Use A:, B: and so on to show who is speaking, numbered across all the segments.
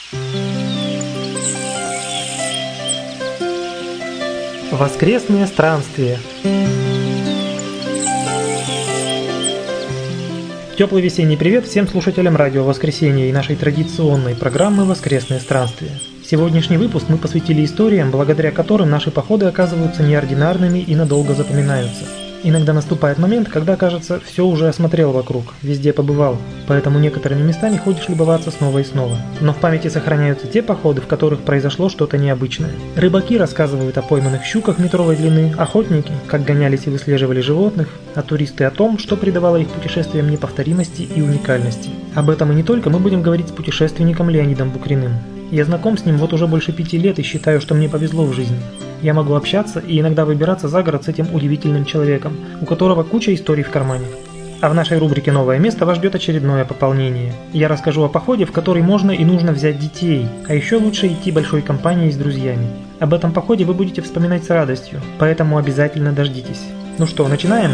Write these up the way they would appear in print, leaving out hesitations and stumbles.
A: Воскресные странствия. Теплый весенний привет всем слушателям радио «Воскресенье» и нашей традиционной программы «Воскресные странствия». Сегодняшний выпуск мы посвятили историям, благодаря которым наши походы оказываются неординарными и надолго запоминаются. Иногда наступает момент, когда, кажется, все уже осмотрел вокруг, везде побывал, поэтому некоторыми местами ходишь любоваться снова и снова. Но в памяти сохраняются те походы, в которых произошло что-то необычное. Рыбаки рассказывают о пойманных щуках метровой длины, охотники, как гонялись и выслеживали животных, а туристы о том, что придавало их путешествиям неповторимости и уникальности. Об этом и не только мы будем говорить с путешественником Леонидом Букриным. Я знаком с ним вот уже больше 5 лет и считаю, что мне повезло в жизни. Я могу общаться и иногда выбираться за город с этим удивительным человеком, у которого куча историй в кармане. А в нашей рубрике «Новое место» вас ждет очередное пополнение. Я расскажу о походе, в который можно и нужно взять детей, а еще лучше идти большой компанией с друзьями. Об этом походе вы будете вспоминать с радостью, поэтому обязательно дождитесь. Ну что, начинаем?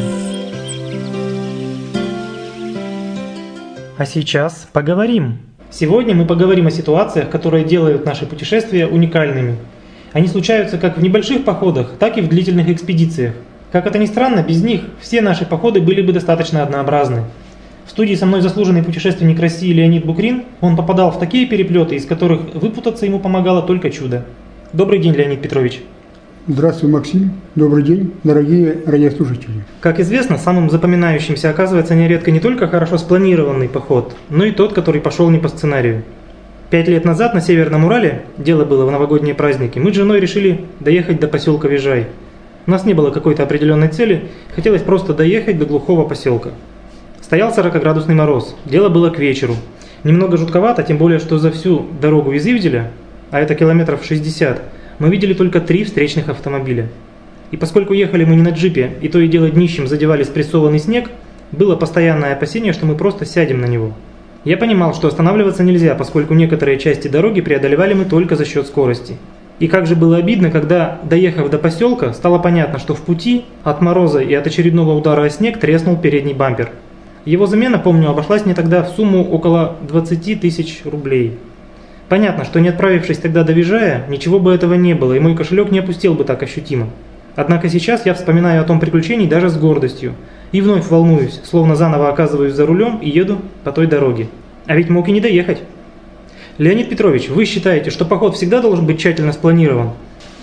A: А сейчас поговорим. Сегодня мы поговорим о ситуациях, которые делают наши путешествия уникальными. Они случаются как в небольших походах, так и в длительных экспедициях. Как это ни странно, без них все наши походы были бы достаточно однообразны. В студии со мной заслуженный путешественник России Леонид Букрин. Он попадал в такие переплеты, из которых выпутаться ему помогало только чудо. Добрый день, Леонид Петрович.
B: Здравствуй, Максим. Добрый день, дорогие радиослушатели.
A: Как известно, самым запоминающимся оказывается нередко не только хорошо спланированный поход, но и тот, который пошел не по сценарию. 5 лет назад на Северном Урале, дело было в новогодние праздники, мы с женой решили доехать до поселка Вижай. У нас не было какой-то определенной цели, хотелось просто доехать до глухого поселка. Стоял 40-градусный мороз, дело было к вечеру. Немного жутковато, тем более, что за всю дорогу из Ивделя, а это километров 60, мы видели только 3 встречных автомобиля. И поскольку ехали мы не на джипе, и то и дело днищем задевали спрессованный снег, было постоянное опасение, что мы просто сядем на него. Я понимал, что останавливаться нельзя, поскольку некоторые части дороги преодолевали мы только за счет скорости. И как же было обидно, когда, доехав до поселка, стало понятно, что в пути от мороза и от очередного удара о снег треснул передний бампер. Его замена, помню, обошлась мне тогда в сумму около 20 тысяч рублей. Понятно, что не отправившись тогда до Вижая, ничего бы этого не было, и мой кошелек не опустел бы так ощутимо. Однако сейчас я вспоминаю о том приключении даже с гордостью. И вновь волнуюсь, словно заново оказываюсь за рулем и еду по той дороге. А ведь мог и не доехать. Леонид Петрович, вы считаете, что поход всегда должен быть тщательно спланирован?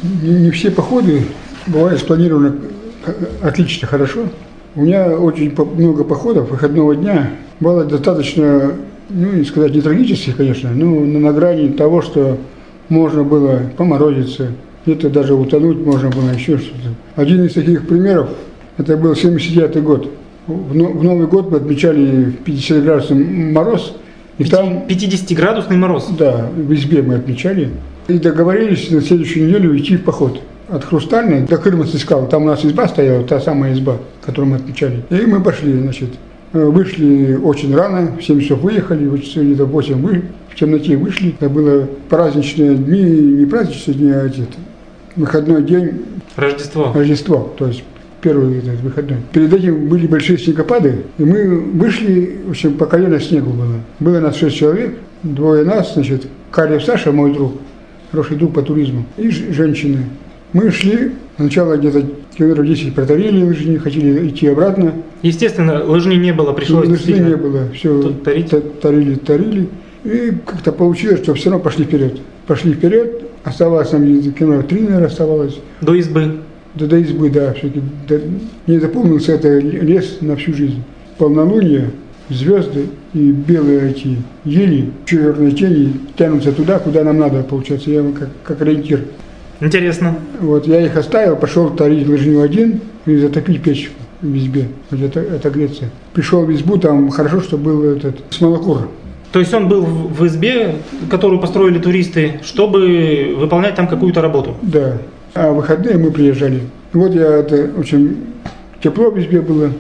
B: Не все походы бывают спланированы отлично хорошо. У меня очень много походов выходного дня. Было достаточно, не сказать не трагических, конечно, но на грани того, что можно было поморозиться, где-то даже утонуть можно было, еще что-то. Один из таких примеров, это был 79-й год. В Новый год мы отмечали 50-градусный мороз. И там
A: 50-градусный мороз?
B: Да, в избе мы отмечали. И договорились на следующую неделю идти в поход. От Хрустальной до Кырманской скалы. Там у нас изба стояла, та самая изба, которую мы отмечали. И мы пошли, значит. Вышли очень рано, в 7 часов выехали, где-то в 8 в темноте вышли. Это было праздничные дни, не праздничные дни, а выходной день. Рождество, то есть первый выходной. Перед этим были большие снегопады, и мы вышли, в общем, по колено снегу было. Было нас 6 человек, 2 нас, значит, Карев Саша, мой друг, хороший друг по туризму, и женщины. Мы шли, сначала где-то километров 10 протарили лыжни, хотели идти обратно.
A: Естественно, лыжни не было, пришлось
B: лыжни не было, все тарили. И как-то получилось, что все равно пошли вперед. Оставалось нам километров 3, наверное, оставалось.
A: До избы?
B: До избы, да. Не запомнился это лес на всю жизнь. Полнолуние, звезды и белые эти ели, черные тени тянутся туда, куда нам надо, получается. Я как ориентир.
A: Интересно.
B: Вот я их оставил, пошел тарить лыжню один и затопить печку в избе. Вот это Греция. Пришел в избу, там хорошо, что был этот смолокур.
A: То есть он был в избе, которую построили туристы, чтобы выполнять там какую-то работу?
B: Да. А в выходные мы приезжали. Вот в общем, тепло в избе было.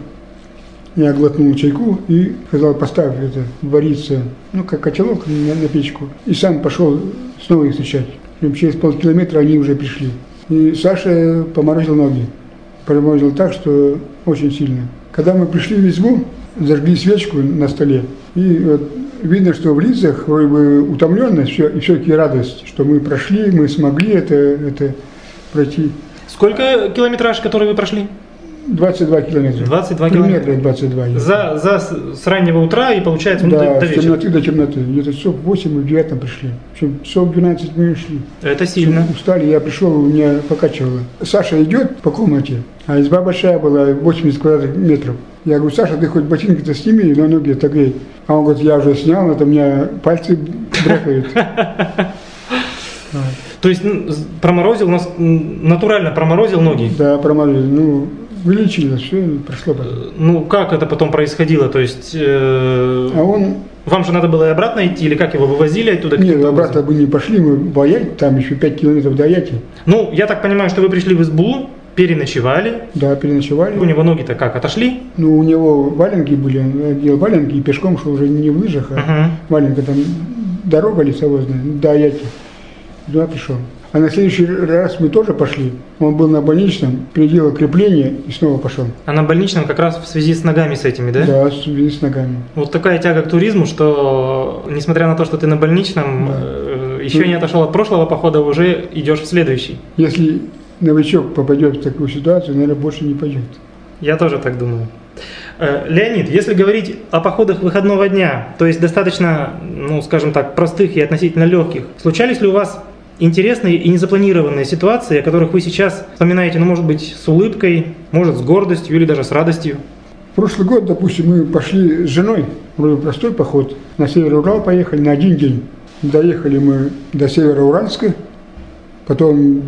B: Я глотнул чайку и сказал, поставь это вариться, как котелок на печку. И сам пошел снова их встречать. Через полкилометра они уже пришли. И Саша поморозил ноги. Поморозил так, что очень сильно. Когда мы пришли в избу, зажгли свечку на столе. И вот видно, что в лицах вроде бы утомленность и все-таки радость, что мы прошли, мы смогли это пройти.
A: Сколько километраж, который вы прошли?
B: 22 километра.
A: 22 километра.
B: Примерно 22.
A: С раннего утра и получается
B: да,
A: до вечера.
B: С темноты до темноты. Где-то часов 8 мы в 9 пришли. В общем, часов 12 мы шли.
A: Это сильно.
B: Устали, я пришел, меня покачивало. Саша идет по комнате, а изба большая была, 80 квадратных метров. Я говорю: Саша, ты хоть ботинки-то сними, на ноги отогрей. А он говорит: я уже снял, это у меня пальцы дракают.
A: То есть проморозил, натурально проморозил ноги?
B: Да, проморозил. Вылечили, все, прошло потом.
A: Как это потом происходило? То есть, вам же надо было и обратно идти, или как его вывозили оттуда?
B: Нет, обратно мы не пошли, мы в Аяти, там еще 5 километров до Аяти.
A: Я так понимаю, что вы пришли в избу, переночевали.
B: Да, переночевали.
A: У него ноги-то как, отошли?
B: У него валенки были, он одел валенки и пешком шел уже не в лыжах, а валенка, там дорога лесовозная, до Аяти. Туда пришел. А на следующий раз мы тоже пошли. Он был на больничном, переделал крепление и снова пошел.
A: А на больничном как раз в связи с ногами с этими, да?
B: Да, в связи с ногами.
A: Вот такая тяга к туризму, что несмотря на то, что ты на больничном, еще не отошел от прошлого похода, уже идешь в следующий.
B: Если новичок попадет в такую ситуацию, наверное, больше не пойдет.
A: Я тоже так думаю. Леонид, если говорить о походах выходного дня, то есть достаточно, скажем так, простых и относительно легких, случались ли у вас интересные и незапланированные ситуации, о которых вы сейчас вспоминаете, может быть, с улыбкой, может, с гордостью или даже с радостью?
B: В прошлый год, допустим, мы пошли с женой, вроде простой поход, на север Урал поехали на один день. Доехали мы до Североуральска, потом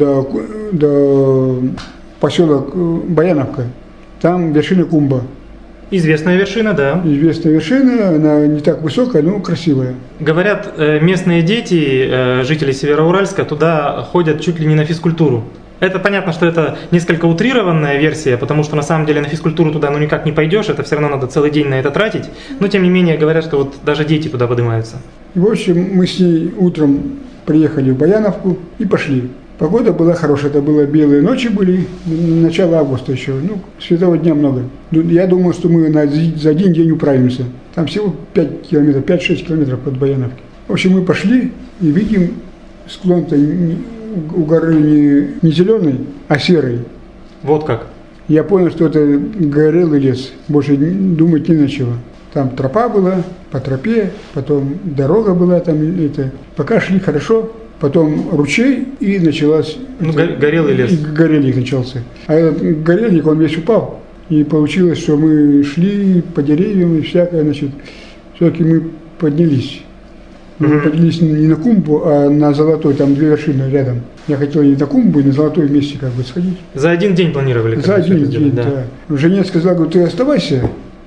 B: до поселок Баяновка, там вершина Кумба.
A: Известная вершина, да.
B: Известная вершина, она не так высокая, но красивая.
A: Говорят, местные дети, жители Североуральска, туда ходят чуть ли не на физкультуру. Это понятно, что это несколько утрированная версия, потому что на самом деле на физкультуру туда никак не пойдешь, это все равно надо целый день на это тратить. Но тем не менее говорят, что вот даже дети туда поднимаются. В
B: общем, мы с ней утром приехали в Баяновку и пошли. Погода была хорошая, это было белые ночи были, начало августа еще, светового дня много. Я думаю, что мы за один день управимся. Там всего 5 километров, 5-6 километров от Баяновки. В общем, мы пошли и видим склон-то у горы не зеленый, а серый.
A: Вот как?
B: Я понял, что это горелый лес, больше думать не на чего. Там тропа была, по тропе, потом дорога была там, пока шли хорошо. Потом ручей, и началась...
A: горелый лес.
B: И горельник начался. А этот горельник, он весь упал. И получилось, что мы шли по деревьям и всякое, все-таки мы поднялись. Мы поднялись не на Кумбу, а на Золотой, там 2 вершины рядом. Я хотел и на Кумбу, и на Золотой вместе сходить.
A: За один день планировали?
B: За один день, да. Жене сказал, говорю, ты оставайся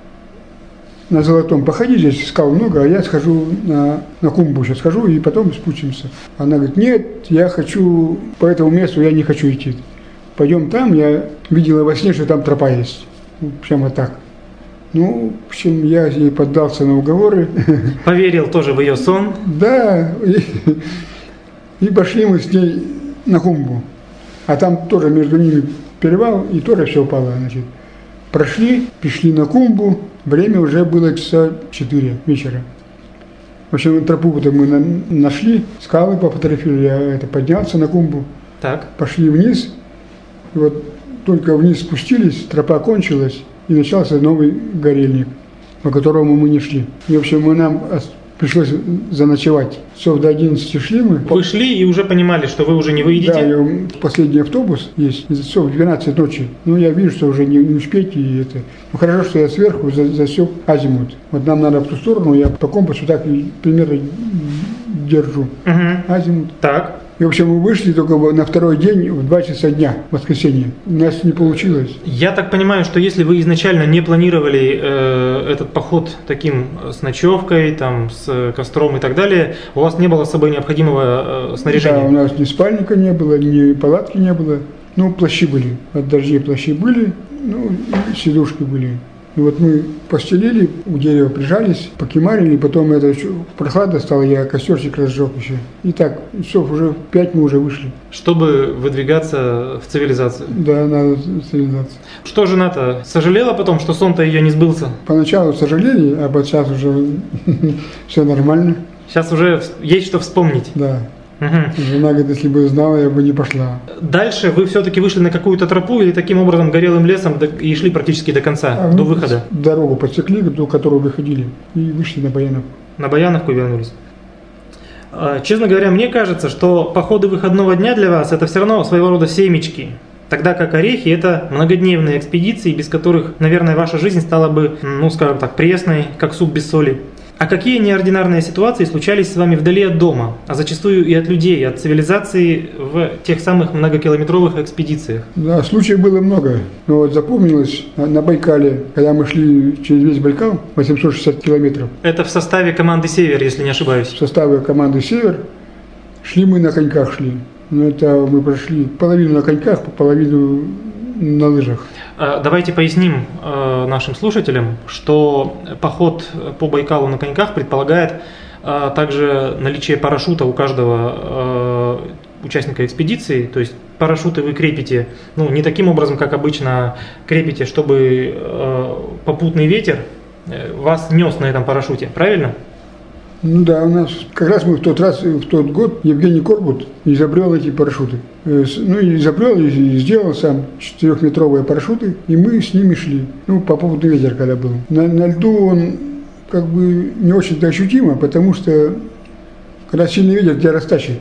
B: на Золотом, походи, здесь скал много, а я схожу на Кумбу, сейчас схожу и потом спустимся. Она говорит: нет, я хочу, по этому месту я не хочу идти. Пойдем там, я видела во сне, что там тропа есть. Прямо так. В общем, я ей поддался на уговоры.
A: Поверил тоже в ее сон.
B: Да, и пошли мы с ней на Кумбу. А там тоже между ними перевал, и тоже все упало, Прошли, пришли на Кумбу, время уже было часа 4 вечера. В общем, тропу-то мы нашли, скалы пофотографировали, я поднялся на Кумбу.
A: Так.
B: Пошли вниз, и вот только вниз спустились, тропа кончилась, и начался новый горельник, по которому мы не шли. И, в общем, нам пришлось заночевать. Часов до 11 шли мы.
A: Вы шли и уже понимали, что вы уже не выйдете?
B: Да, последний автобус есть, часов 12 ночи. Я вижу, что уже не успеть. Хорошо, что я сверху засек азимут. Вот нам надо в ту сторону, я по компасу так примерно держу. Азимут.
A: Так.
B: И, в общем, мы вышли только на второй день в 2 часа дня, в воскресенье. У нас не получилось.
A: Я так понимаю, что если вы изначально не планировали этот поход таким с ночевкой, с костром и так далее, у вас не было с собой необходимого снаряжения?
B: Да, у нас ни спальника не было, ни палатки не было. Плащи были, от дождей плащи были, сидушки были. И вот мы постелили, у дерева прижались, покемарили, потом это еще прохладно стало, я костерчик разжег еще. И так, часов уже в 5 мы уже вышли.
A: Чтобы выдвигаться в цивилизацию.
B: Да, надо цивилизация.
A: Что жена-то сожалела потом, что сон-то ее не сбылся?
B: Поначалу сожалели, а вот сейчас уже все нормально.
A: Сейчас уже есть что вспомнить.
B: Да.
A: Угу.
B: Жена говорит, если бы знала, я бы не пошла.
A: Дальше вы все-таки вышли на какую-то тропу или таким образом горелым лесом и шли практически до конца, до выхода?
B: Дорогу подсекли, до которой выходили, и вышли на Баяновку.
A: На Баяновку вернулись. Честно говоря, мне кажется, что походы выходного дня для вас это все равно своего рода семечки. Тогда как орехи это многодневные экспедиции, без которых, наверное, ваша жизнь стала бы, ну скажем так, пресной, как суп без соли. А какие неординарные ситуации случались с вами вдали от дома, а зачастую и от людей, от цивилизации в тех самых многокилометровых экспедициях?
B: Да, случаев было много. Но вот запомнилось на Байкале, когда мы шли через весь Байкал, 860 километров.
A: Это в составе команды «Север», если не ошибаюсь.
B: В составе команды «Север» шли мы на коньках шли. Но это мы прошли половину на коньках, половину на лыжах.
A: Давайте поясним нашим слушателям, что поход по Байкалу на коньках предполагает также наличие парашюта у каждого участника экспедиции. То есть парашюты вы крепите, ну, не таким образом, как обычно крепите, чтобы попутный ветер вас нес на этом парашюте, правильно?
B: Ну да, у нас как раз мы в тот год Евгений Корбут изобрел эти парашюты. Ну, изобрел и сделал сам 4-метровые парашюты, и мы с ними шли. Ну, попутный ветер когда был. На льду он как бы не очень-то ощутимо, потому что когда сильный ветер тебя растащит.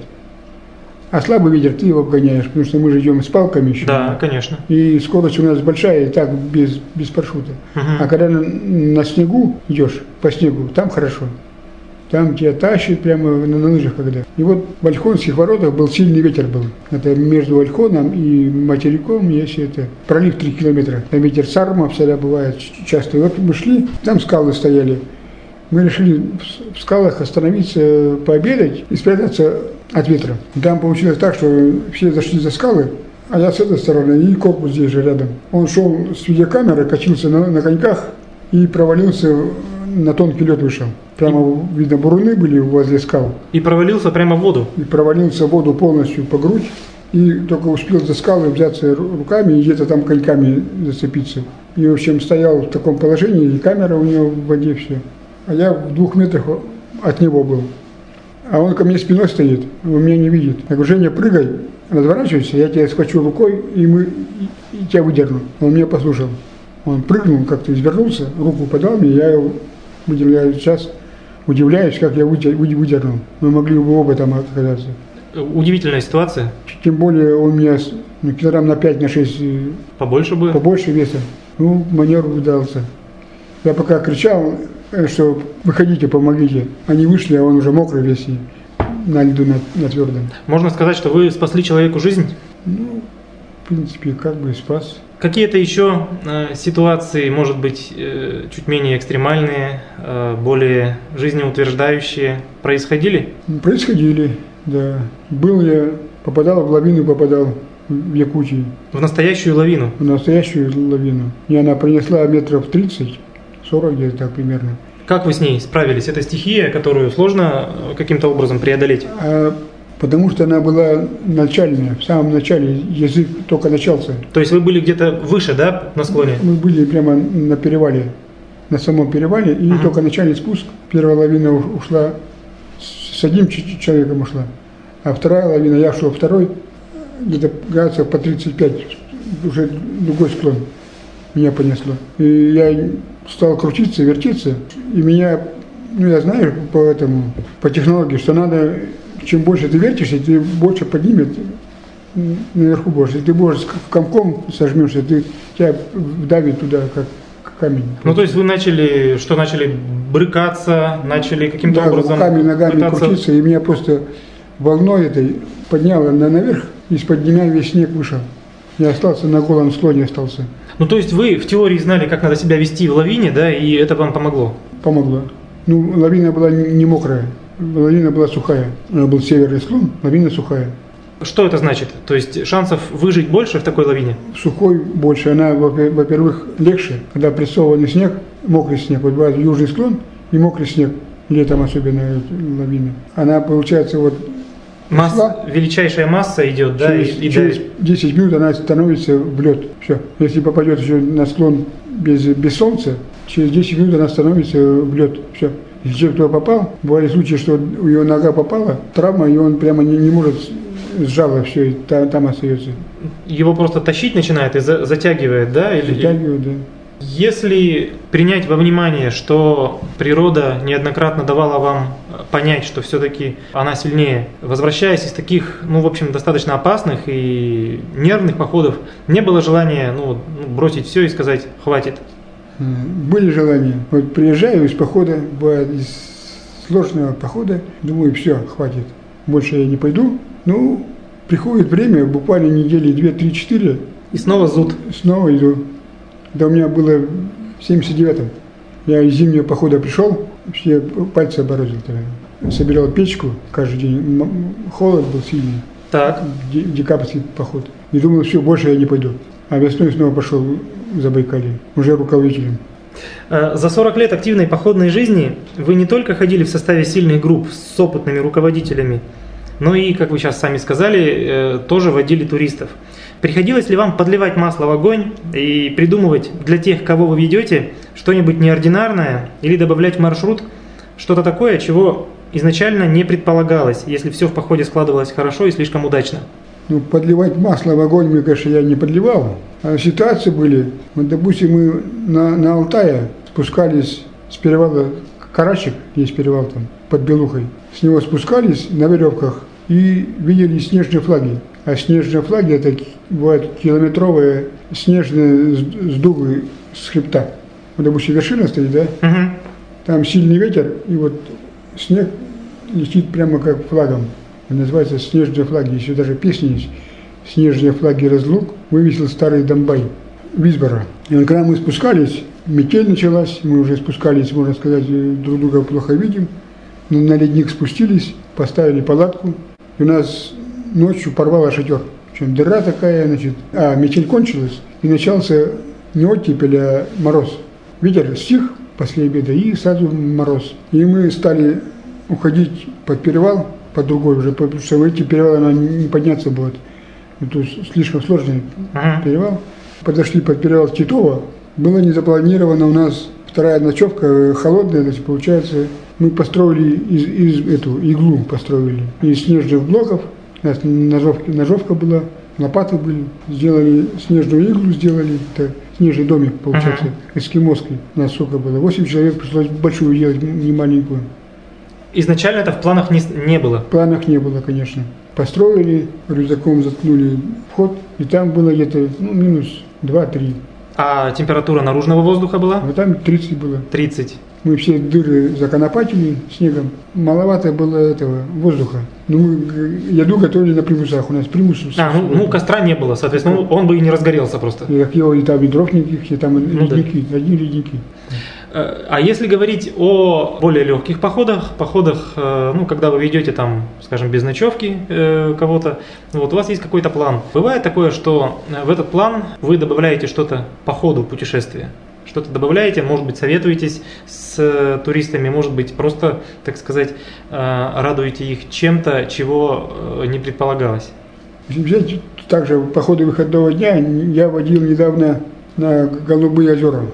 B: А слабый ветер ты его обгоняешь, потому что мы же идем с палками еще.
A: Да, конечно.
B: И скорость у нас большая, и так без парашюта. Угу. А когда на снегу идешь, по снегу, там хорошо. Там тебя тащит прямо на лыжах когда. И вот в Ольхонских воротах был сильный ветер был. Это между Ольхоном и материком есть это пролив 3 километра. Там ветер Сарма всегда бывает часто. И вот мы шли, там скалы стояли. Мы решили в скалах остановиться, пообедать и спрятаться от ветра. Там получилось так, что все зашли за скалы, а я с этой стороны, и корпус здесь же рядом. Он шел с видеокамеры, качился на коньках и провалился, на тонкий лед вышел. Прямо, видно, буруны были возле скал.
A: И провалился прямо в воду?
B: И провалился в воду полностью по грудь. И только успел за скалы взяться руками и где-то там коньками зацепиться. И, в общем, стоял в таком положении, и камера у него в воде, все. А я в 2 метрах от него был. А он ко мне спиной стоит, он меня не видит. Я говорю, Женя, прыгай, разворачивайся, я тебя схвачу рукой, и тебя выдерну. Он меня послушал. Он прыгнул, как-то извернулся, руку подал мне, я его выдернул. Я сейчас удивляюсь, как я выдернул. Мы могли бы оба там оказаться.
A: Удивительная ситуация.
B: Тем более он меня килограмм на 5-6
A: побольше было?
B: Побольше веса. Ну, маневр удался. Я пока кричал, что выходите, помогите. Они вышли, а он уже мокрый весь и на льду, на твердом.
A: Можно сказать, что вы спасли человеку жизнь?
B: Ну, в принципе, как бы спас.
A: Какие-то еще ситуации, может быть, чуть менее экстремальные, более жизнеутверждающие происходили?
B: Происходили, да. Попадал в лавину, в Якутии.
A: В настоящую лавину? В
B: настоящую лавину. И она принесла метров 30, 40 где-то так примерно.
A: Как вы с ней справились? Это стихия, которую сложно каким-то образом преодолеть?
B: Потому что она была начальная, в самом начале язык только начался.
A: То есть вы были где-то выше, да, на склоне?
B: Мы были прямо на перевале, на самом перевале, и только начальный спуск. Первая лавина ушла, с одним человеком ушла, а вторая лавина, я шел второй, где-то градусов по 35, уже другой склон меня понесло. И я стал крутиться, вертиться, и меня, я знаю по технологии, что надо... Чем больше ты вертишься, ты больше поднимет наверху больше. Если ты больше комком сожмешься, тебя давит туда, как камень.
A: Ну, то есть вы начали брыкаться, начали каким-то образом...
B: руками, ногами крутиться, и меня просто волной этой подняло наверх, из-под меня весь снег вышел. Я остался на голом склоне остался.
A: Ну, то есть вы в теории знали, как надо себя вести в лавине, да, и это вам помогло?
B: Помогло. Ну, лавина была не мокрая. Лавина была сухая. Был северный склон, лавина сухая.
A: Что это значит? То есть шансов выжить больше в такой лавине?
B: Сухой больше, она, во-первых, легче, когда прессованный снег, мокрый снег, вот бывает южный склон и мокрый снег, летом особенно лавины. Она, получается, вот
A: величайшая масса идет, да?
B: Через 10 минут она становится в лед. Все. Если попадет еще на склон без солнца, через 10 минут она становится в лед. Все. Если человек туда попал, бывали случаи, что у его нога попала, травма, и он прямо не может сжало все, и там остается.
A: Его просто тащить начинает и затягивает, да?
B: Затягивает, да.
A: Если принять во внимание, что природа неоднократно давала вам понять, что все-таки она сильнее, возвращаясь из таких, в общем, достаточно опасных и нервных походов, не было желания бросить все и сказать «хватит»?
B: Были желания. Вот приезжаю из похода, бывает, из сложного похода, думаю, все, хватит, больше я не пойду. Приходит время, буквально недели 2-3-4.
A: И снова зуд.
B: Снова иду. Да у меня было в 79-м. Я из зимнего похода пришел, все пальцы оборозил тогда. Собирал печку каждый день. Холод был сильный.
A: Так.
B: Декабрьский поход. И думал, все, больше я не пойду. А весной снова пошел в Забайкалье, уже руководителем.
A: За 40 лет активной походной жизни вы не только ходили в составе сильных групп с опытными руководителями, но и, как вы сейчас сами сказали, тоже водили туристов. Приходилось ли вам подливать масло в огонь и придумывать для тех, кого вы ведете, что-нибудь неординарное или добавлять в маршрут что-то такое, чего изначально не предполагалось, если все в походе складывалось хорошо и слишком удачно?
B: Подливать масло в огонь, мне, конечно, я не подливал. А ситуации были, допустим, мы на Алтае спускались с перевала Карачик, есть перевал там, под Белухой. С него спускались на веревках и видели снежные флаги. А снежные флаги — это бывают километровые снежные сдувы с хребта. Вот, допустим, вершина стоит, да?
A: Угу.
B: Там сильный ветер, и вот снег летит прямо как флагом. Это называется снежные флаги. Еще даже песни есть. «Снежные флаги разлук» вывесил старый Домбай Висбора. И вот, когда мы спускались, метель началась, мы уже спускались, можно сказать, друг друга плохо видим. Но на ледник спустились, поставили палатку, и у нас ночью порвало шатер. Причем дыра такая, метель кончилась, и начался не оттепель, а мороз. Ветер стих после обеда, и сразу мороз. И мы стали уходить под перевал, под другой уже, потому что в эти перевалы не подняться будет. Это слишком сложный перевал. Подошли под перевал Титова. Было не запланировано у нас вторая ночевка, холодная, получается, мы построили эту иглу построили из снежных блоков. У нас ножовка была, лопаты были, сделали снежную иглу, это снежный домик, получается, эскимосский. У нас сколько было? 8 человек, пришлось большую делать, не маленькую.
A: Изначально это в планах не было?
B: В планах не было, конечно. Построили, рюкзаком заткнули вход, и там было где-то минус 2-3.
A: А температура наружного воздуха была?
B: Вот там 30 было.
A: 30.
B: Мы все дыры законопатили снегом. Маловато было этого воздуха. Мы еду готовили на примусах. У нас примус.
A: Костра не было, соответственно, он бы и не разгорелся просто.
B: И там и дров никаких, и там ледники, одни ледники.
A: А если говорить о более легких походах, когда вы ведете там, скажем, без ночевки кого-то, у вас есть какой-то план. Бывает такое, что в этот план вы добавляете что-то по ходу путешествия? Что-то добавляете, может быть, советуетесь с туристами, может быть, просто, так сказать, радуете их чем-то, чего не предполагалось?
B: Взять также по ходу выходного дня я водил недавно на Голубые озера.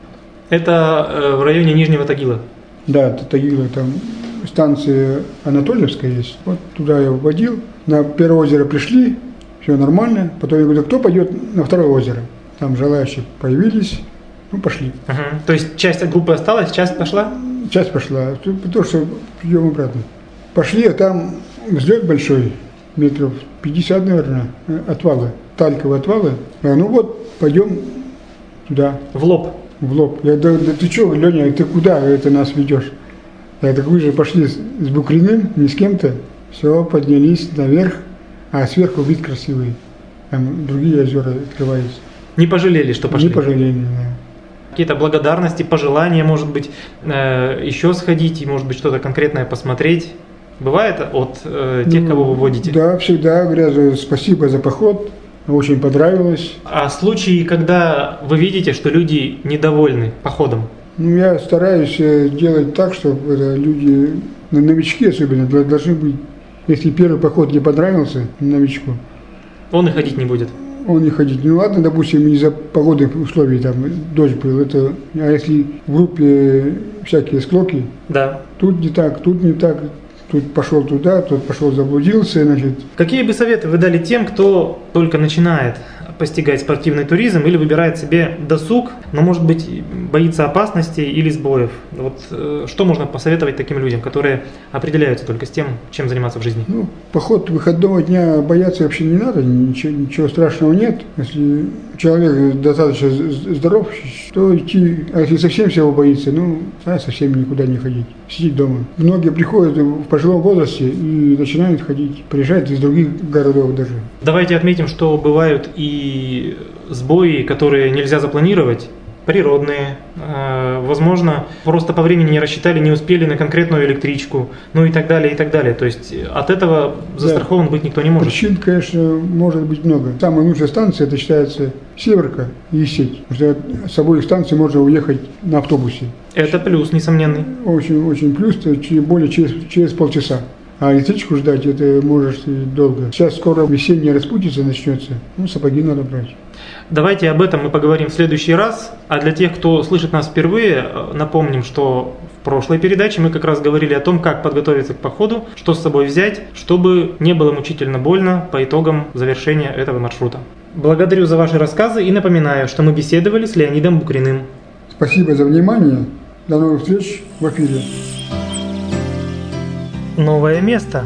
A: Это в районе Нижнего Тагила? Да,
B: Тагила, там станция Анатольевская есть. Вот туда я водил. На первое озеро пришли, все нормально. Потом я говорю, кто пойдет на второе озеро? Там желающие появились. Пошли.
A: То есть часть от группы осталась, часть пошла?
B: Часть пошла, потому что идем обратно. Пошли, а там взлет большой, метров 50, наверное, отвалы, тальковые отвалы. Пойдем туда.
A: В лоб?
B: В лоб. Я говорю, да ты что, Леня, ты куда это нас ведешь? Я так, вы же пошли с Букриным, не с кем-то. Все, поднялись наверх, а сверху вид красивый. Там другие озера открываются.
A: Не пожалели, что пошли?
B: Не пожалели, да.
A: Какие-то благодарности, пожелания, может быть, еще сходить, и, может быть, что-то конкретное посмотреть? бывает от тех, кого вы водите?
B: Да, всегда говорят спасибо за поход, очень понравилось.
A: А случаи, когда вы видите, что люди недовольны походом?
B: Я стараюсь делать так, чтобы люди, новички особенно, должны быть, если первый поход не понравился новичку,
A: он и ходить не будет.
B: Он не ходить. Ну ладно, допустим, из-за погодных условий, там, дождь был, а если в группе всякие склоки,
A: да.
B: Тут не так, тут пошел туда, тут пошел заблудился, значит.
A: Какие бы советы вы дали тем, кто только начинает постигать спортивный туризм или выбирает себе досуг, но, может быть, боится опасностей или сбоев? Вот что можно посоветовать таким людям, которые определяются только с тем, чем заниматься в жизни?
B: Поход выходного дня бояться вообще не надо, ничего страшного нет. Если человек достаточно здоров, то идти, а если совсем всего боится, совсем никуда не ходить, сидеть дома. Многие приходят в пожилом возрасте и начинают ходить, приезжают из других городов даже.
A: Давайте отметим, что бывают и сбои, которые нельзя запланировать, природные, возможно, просто по времени не рассчитали, не успели на конкретную электричку, и так далее, и так далее. То есть от этого застрахован быть никто не может.
B: Причин, конечно, может быть много. Самая лучшая станция, это считается Северка и Сеть, потому что с обоих станций можно уехать на автобусе.
A: Это плюс, несомненный.
B: Очень плюс, более через полчаса. А электричку ждать, это может долго. Сейчас скоро весенняя распутица начнется, сапоги надо брать.
A: Давайте об этом мы поговорим в следующий раз. А для тех, кто слышит нас впервые, напомним, что в прошлой передаче мы как раз говорили о том, как подготовиться к походу, что с собой взять, чтобы не было мучительно больно по итогам завершения этого маршрута. Благодарю за ваши рассказы и напоминаю, что мы беседовали с Леонидом Букриным.
B: Спасибо за внимание. До новых встреч в эфире.
A: Новое место.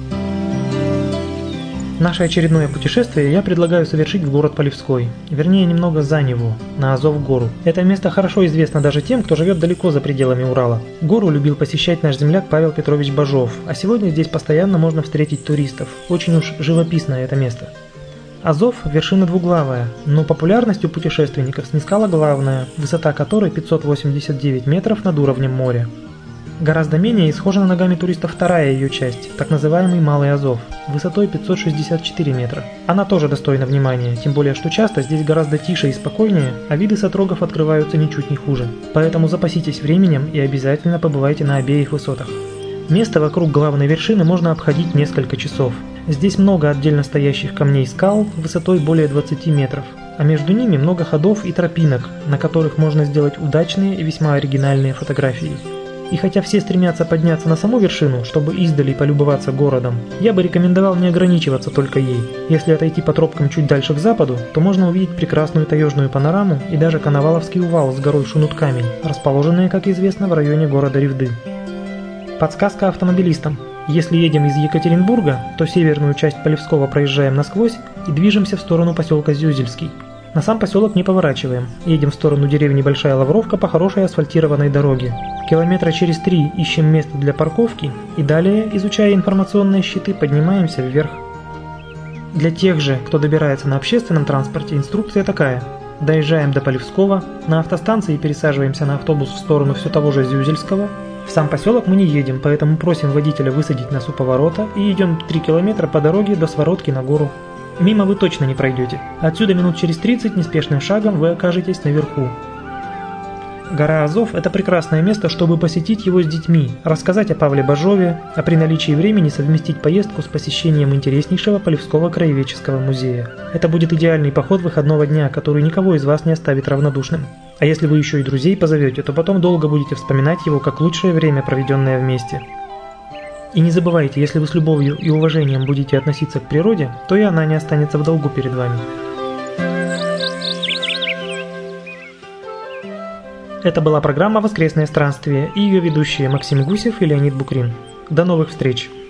A: Наше очередное путешествие я предлагаю совершить в город Полевской, вернее немного за него, на Азов-гору. Это место хорошо известно даже тем, кто живет далеко за пределами Урала. Гору любил посещать наш земляк Павел Петрович Бажов, а сегодня здесь постоянно можно встретить туристов. Очень уж живописное это место. Азов – вершина двуглавая, но популярность у путешественников снискала главная, высота которой 589 метров над уровнем моря. Гораздо менее исхожена ногами туристов вторая ее часть, так называемый Малый Азов, высотой 564 метра. Она тоже достойна внимания, тем более что часто здесь гораздо тише и спокойнее, а виды с отрогов открываются ничуть не хуже. Поэтому запаситесь временем и обязательно побывайте на обеих высотах. Место вокруг главной вершины можно обходить несколько часов. Здесь много отдельно стоящих камней скал высотой более 20 метров, а между ними много ходов и тропинок, на которых можно сделать удачные и весьма оригинальные фотографии. И хотя все стремятся подняться на саму вершину, чтобы издали полюбоваться городом, я бы рекомендовал не ограничиваться только ей. Если отойти по тропкам чуть дальше к западу, то можно увидеть прекрасную таежную панораму и даже Коноваловский увал с горой Шунут-Камень, расположенные, как известно, в районе города Ревды. Подсказка автомобилистам. Если едем из Екатеринбурга, то северную часть Полевского проезжаем насквозь и движемся в сторону поселка Зюзельский. На сам поселок не поворачиваем, едем в сторону деревни Большая Лавровка по хорошей асфальтированной дороге. Километра через 3 ищем место для парковки и далее, изучая информационные щиты, поднимаемся вверх. Для тех же, кто добирается на общественном транспорте, инструкция такая. Доезжаем до Полевского, на автостанции пересаживаемся на автобус в сторону все того же Зюзельского. В сам поселок мы не едем, поэтому просим водителя высадить нас у поворота и идем 3 километра по дороге до Своротки на гору. Мимо вы точно не пройдете. Отсюда минут через 30 неспешным шагом вы окажетесь наверху. Гора Азов – это прекрасное место, чтобы посетить его с детьми, рассказать о Павле Бажове, а при наличии времени совместить поездку с посещением интереснейшего Полевского краеведческого музея. Это будет идеальный поход выходного дня, который никого из вас не оставит равнодушным. А если вы еще и друзей позовете, то потом долго будете вспоминать его как лучшее время, проведенное вместе. И не забывайте, если вы с любовью и уважением будете относиться к природе, то и она не останется в долгу перед вами. Это была программа «Воскресное странствие» и ее ведущие Максим Гусев и Леонид Букрин. До новых встреч!